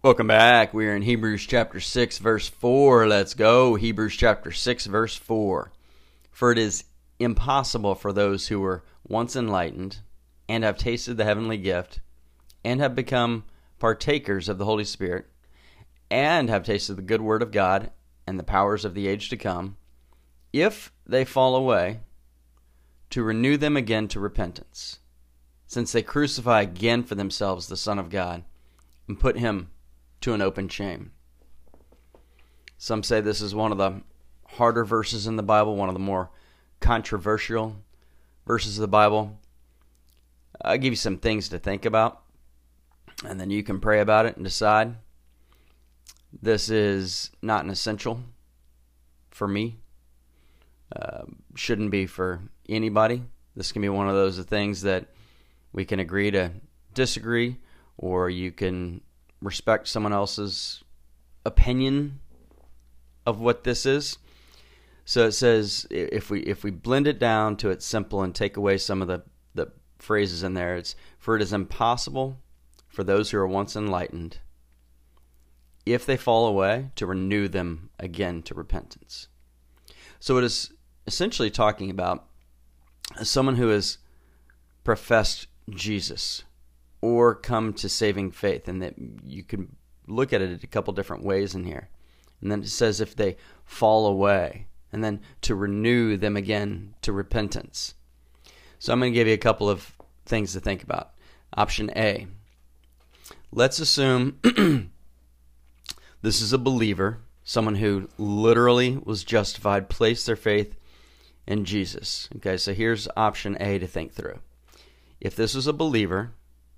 Welcome back. We're in Hebrews chapter 6, verse 4. Let's go. Hebrews chapter 6, verse 4. For it is impossible for those who were once enlightened and have tasted the heavenly gift and have become partakers of the Holy Spirit and have tasted the good word of God and the powers of the age to come, if they fall away, to renew them again to repentance, since they crucify again for themselves the Son of God and put him to an open shame. Some say this is one of the harder verses in the Bible, one of the more controversial verses of the Bible. I'll give you some things to think about, and then you can pray about it and decide. This is not an essential for me. Shouldn't be for anybody. This can be one of those things that we can agree to disagree, or you can respect someone else's opinion of what this is. So it says, if we blend it down to its simple and take away some of the phrases in there, it's, for it is impossible for those who are once enlightened, if they fall away, to renew them again to repentance. So it is essentially talking about someone who has professed Jesus or come to saving faith, and that you can look at it a couple different ways in here. And then it says if they fall away, and then to renew them again to repentance. So I'm going to give you a couple of things to think about. Option A. Let's assume this is a believer, someone who literally was justified, placed their faith in Jesus. Okay, so here's option A to think through. If this is a believer,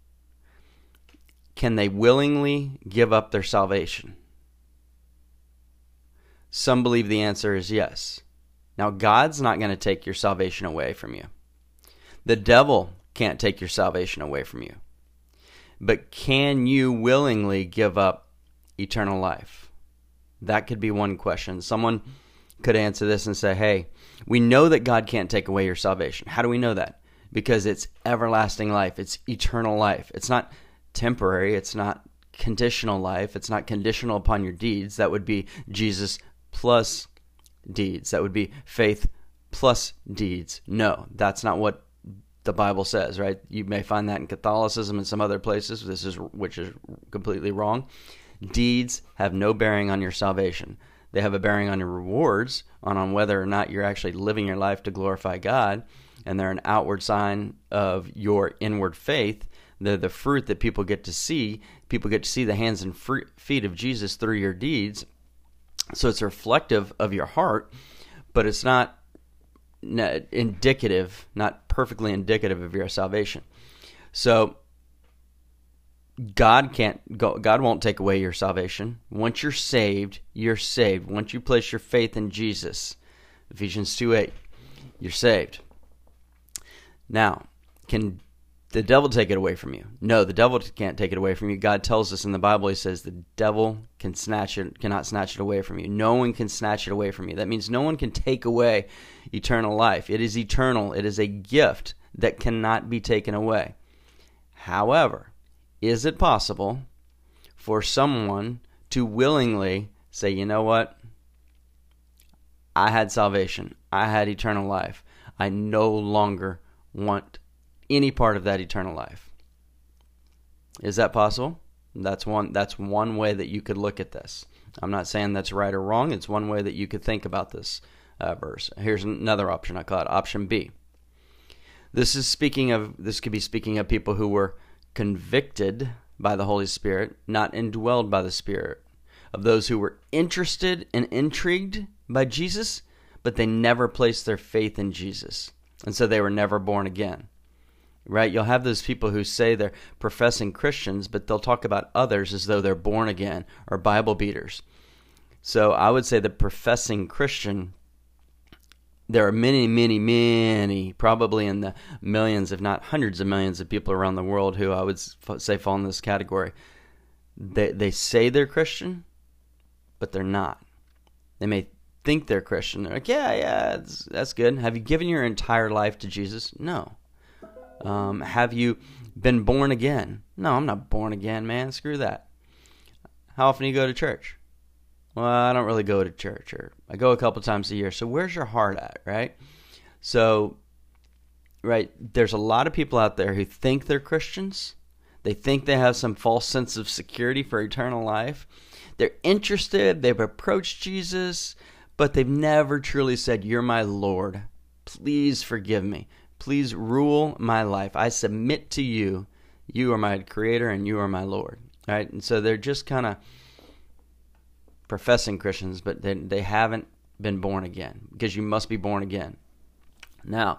can they willingly give up their salvation? Some believe the answer is yes. Now, God's not going to take your salvation away from you. The devil can't take your salvation away from you. But can you willingly give up eternal life? That could be one question. Someone could answer this and say, hey, we know that God can't take away your salvation. How do we know that? Because it's everlasting life. It's eternal life. It's not temporary. It's not conditional life. It's not conditional upon your deeds. That would be Jesus plus deeds. That would be faith plus deeds. No, that's not what the Bible says, right? You may find that in Catholicism and some other places, which is completely wrong. Deeds have no bearing on your salvation. They have a bearing on your rewards, on whether or not you're actually living your life to glorify God, and they're an outward sign of your inward faith. They're the fruit that people get to see. People get to see the hands and feet of Jesus through your deeds. So it's reflective of your heart, but it's not indicative, not perfectly indicative of your salvation. So God won't take away your salvation. Once you're saved, you're saved. Once you place your faith in Jesus, Ephesians 2:8, you're saved. Now, can the devil take it away from you? No, the devil can't take it away from you. God tells us in the Bible, he says the devil cannot snatch it away from you. No one can snatch it away from you. That means no one can take away eternal life. It is eternal. It is a gift that cannot be taken away. However, is it possible for someone to willingly say, you know what? I had salvation. I had eternal life. I no longer want any part of that eternal life. Is that possible? That's one way that you could look at this. I'm not saying that's right or wrong. It's one way that you could think about this verse. Here's another option. I call it option B. This could be speaking of people who were convicted by the Holy Spirit, not indwelled by the Spirit, of those who were interested and intrigued by Jesus, but they never placed their faith in Jesus, and so they were never born again. Right? You'll have those people who say they're professing Christians, but they'll talk about others as though they're born again or Bible beaters. So I would say the professing Christian, there are many, many, many, probably in the millions, if not hundreds of millions of people around the world who I would say fall in this category. They say they're Christian, but they're not. They may think they're Christian. They're like, yeah, that's good. Have you given your entire life to Jesus? No. Have you been born again? No, I'm not born again, man. Screw that. How often do you go to church? Well, I don't really go to church, or I go a couple times a year. So where's your heart at, right? So, right, there's a lot of people out there who think they're Christians. They think they have some false sense of security for eternal life. They're interested, they've approached Jesus, but they've never truly said, "You're my Lord. Please forgive me. Please rule my life. I submit to you. You are my creator and you are my Lord." Right? And so they're just kind of professing Christians, but they haven't been born again, because you must be born again. Now,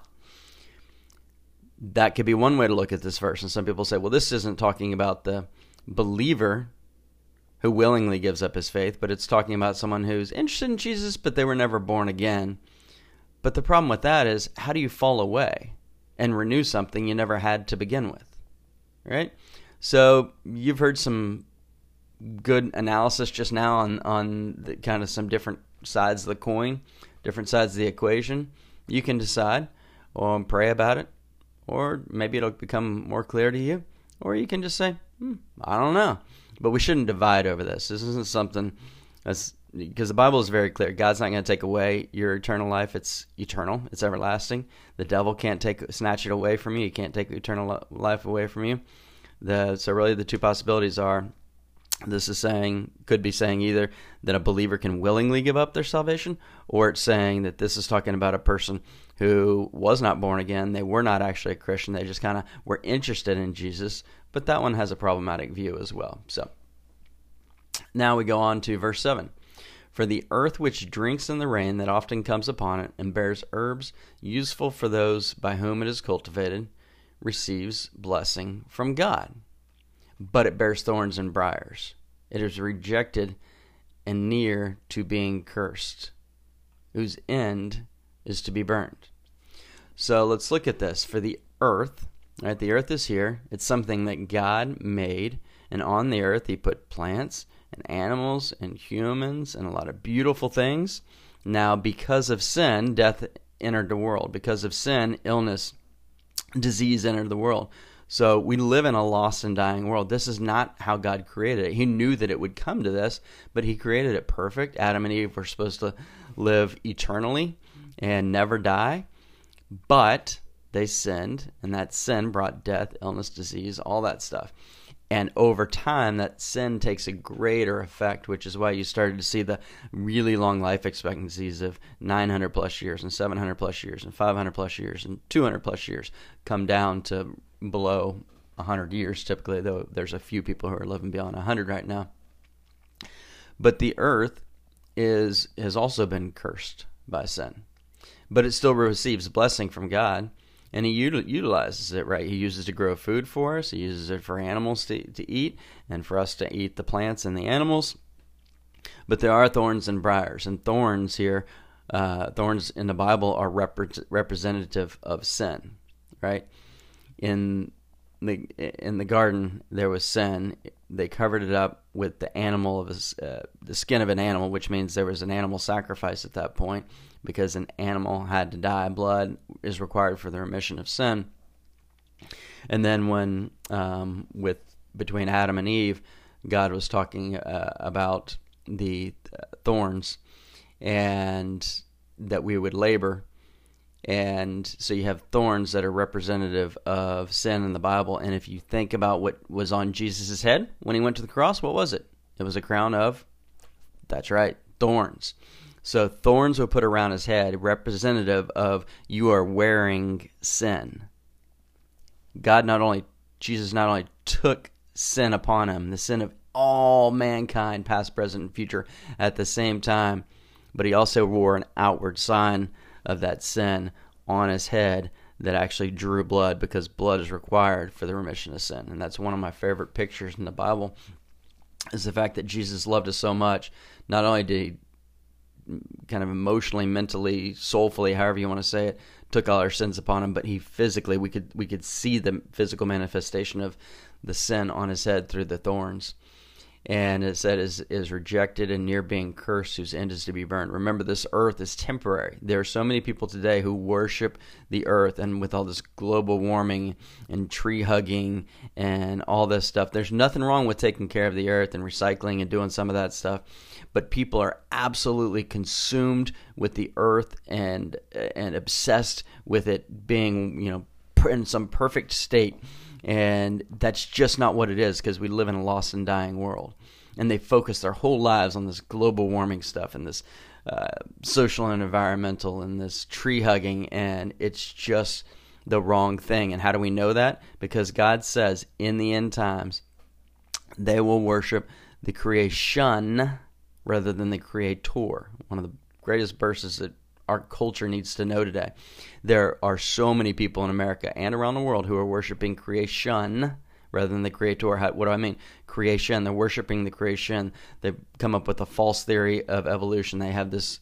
that could be one way to look at this verse. And some people say, well, this isn't talking about the believer who willingly gives up his faith, but it's talking about someone who's interested in Jesus, but they were never born again. But the problem with that is, how do you fall away and renew something you never had to begin with? Right? So you've heard some good analysis just now on the kind of some different sides of the coin, different sides of the equation. You can decide or pray about it, or maybe it'll become more clear to you, or you can just say, I don't know. But we shouldn't divide over this. This isn't something that's, because the Bible is very clear. God's not going to take away your eternal life. It's eternal. It's everlasting. The devil can't snatch it away from you. He can't take eternal life away from you. So really the two possibilities are, this is saying, could be saying either that a believer can willingly give up their salvation, or it's saying that this is talking about a person who was not born again. They were not actually a Christian. They just kind of were interested in Jesus. But that one has a problematic view as well. So now we go on to verse 7. For the earth which drinks in the rain that often comes upon it, and bears herbs useful for those by whom it is cultivated, receives blessing from God. But it bears thorns and briars. It is rejected and near to being cursed, whose end is to be burned. So let's look at this. For the earth, right? The earth is here. It's something that God made, and on the earth He put plants and animals and humans and a lot of beautiful things. Now, because of sin, death entered the world. Because of sin, illness, disease entered the world. So we live in a lost and dying world. This is not how God created it. He knew that it would come to this, but He created it perfect. Adam and Eve were supposed to live eternally and never die, but they sinned, and that sin brought death, illness, disease, all that stuff. And over time, that sin takes a greater effect, which is why you started to see the really long life expectancies of 900 plus years and 700 plus years and 500 plus years and 200 plus years come down to below 100 years typically, though there's a few people who are living beyond 100 right now. But the earth has also been cursed by sin. But it still receives blessing from God. And He utilizes it, right? He uses it to grow food for us. He uses it for animals to eat, and for us to eat the plants and the animals. But there are thorns and briars. And thorns here, thorns in the Bible are representative of sin, right? In the garden, there was sin. They covered it up with the skin of an animal, which means there was an animal sacrifice at that point, because an animal had to die. Blood is required for the remission of sin. And then when, between Adam and Eve, God was talking about the thorns, and that we would labor. And so you have thorns that are representative of sin in the Bible. And if you think about what was on Jesus' head when He went to the cross, what was it? It was a crown of, that's right, thorns. So thorns were put around His head, representative of you are wearing sin. Jesus not only took sin upon Him, the sin of all mankind, past, present, and future, at the same time, but He also wore an outward sign of that sin on His head that actually drew blood, because blood is required for the remission of sin. And that's one of my favorite pictures in the Bible, is the fact that Jesus loved us so much. Not only did He kind of emotionally, mentally, soulfully, however you want to say it, took all our sins upon Him, but He physically, we could see the physical manifestation of the sin on His head through the thorns. And it said is rejected and near being cursed, whose end is to be burned. Remember, this earth is temporary. There are so many people today who worship the earth, and with all this global warming and tree hugging and all this stuff, there's nothing wrong with taking care of the earth and recycling and doing some of that stuff. But people are absolutely consumed with the earth and obsessed with it being, in some perfect state. And that's just not what it is, because we live in a lost and dying world. And they focus their whole lives on this global warming stuff and this social and environmental and this tree hugging, and it's just the wrong thing. And how do we know that? Because God says in the end times they will worship the creation rather than the creator. One of the greatest verses that our culture needs to know today. There are so many people in America and around the world who are worshiping creation rather than the creator. What do I mean? Creation. They're worshiping the creation. They've come up with a false theory of evolution. They have this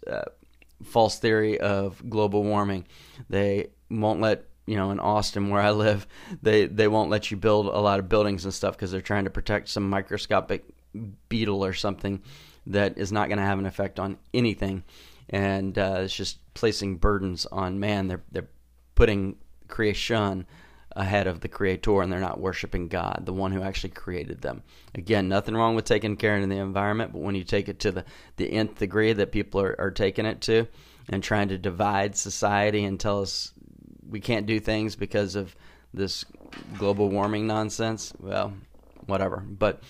false theory of global warming. They won't let, in Austin where I live, they won't let you build a lot of buildings and stuff because they're trying to protect some microscopic beetle or something that is not going to have an effect on anything. And it's just placing burdens on man. They're putting creation ahead of the creator, and they're not worshiping God, the one who actually created them. Again, nothing wrong with taking care of the environment, but when you take it to the nth degree that people are taking it to and trying to divide society and tell us we can't do things because of this global warming nonsense, well, whatever. But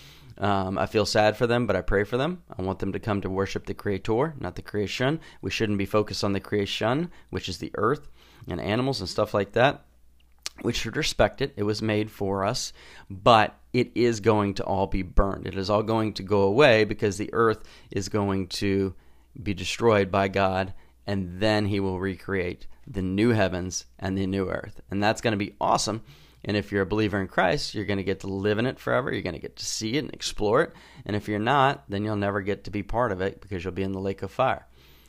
I feel sad for them, but I pray for them. I want them to come to worship the Creator, not the creation. We shouldn't be focused on the creation, which is the earth and animals and stuff like that. We should respect it. It was made for us, but it is going to all be burned. It is all going to go away because the earth is going to be destroyed by God, and then He will recreate the new heavens and the new earth. And that's going to be awesome. And if you're a believer in Christ, you're going to get to live in it forever. You're going to get to see it and explore it. And if you're not, then you'll never get to be part of it because you'll be in the lake of fire.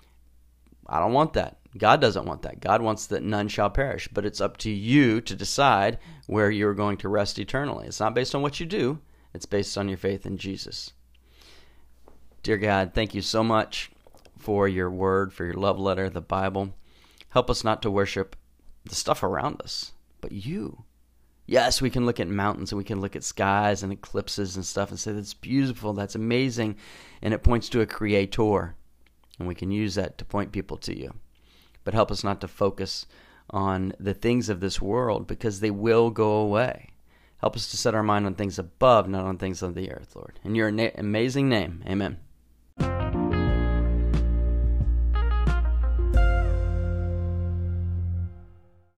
I don't want that. God doesn't want that. God wants that none shall perish. But it's up to you to decide where you're going to rest eternally. It's not based on what you do. It's based on your faith in Jesus. Dear God, thank you so much for your word, for your love letter, the Bible. Help us not to worship the stuff around us, but you. Yes, we can look at mountains and we can look at skies and eclipses and stuff and say that's beautiful, that's amazing, and it points to a creator, and we can use that to point people to you. But help us not to focus on the things of this world because they will go away. Help us to set our mind on things above, not on things on the earth, Lord. In your amazing name, amen.